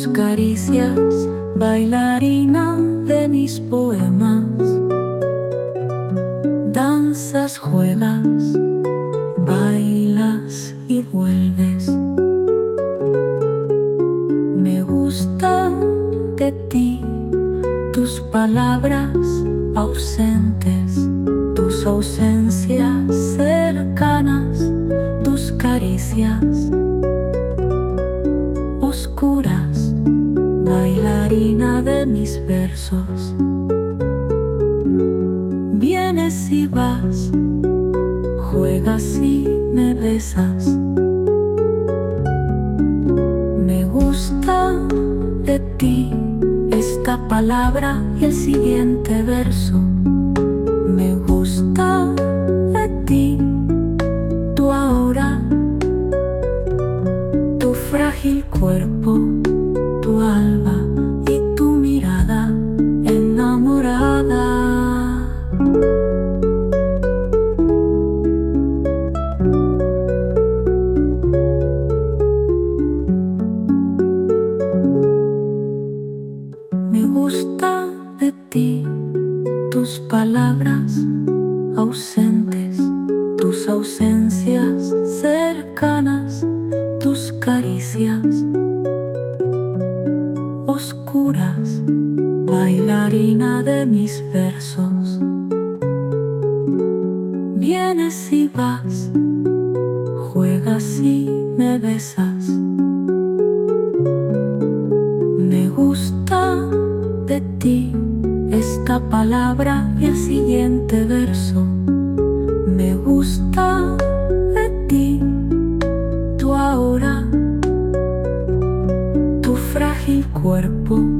tus caricias, bailarina de mis poemas. Danzas, juegas, bailas y vuelves. Me gusta de ti tus palabras ausentes, tus ausencias cercanas, tus caricias oscuras, bailarina de mis versos. Vienes y vas, juegas y me besas. Me gusta de ti esta palabra y el siguiente verso. Me gusta de ti, tu ahora, tu frágil cuerpo, tu alba y tu mirada enamorada. Me gusta de ti tus palabras ausentes, tus ausencias cercanas, tus caricias oscuras, bailarina de mis versos. Vienes y vas, juegas y me besas. Me gusta de ti esta palabra y el siguiente verso. Me gusta de ti, tu ahora, tu frágil cuerpo,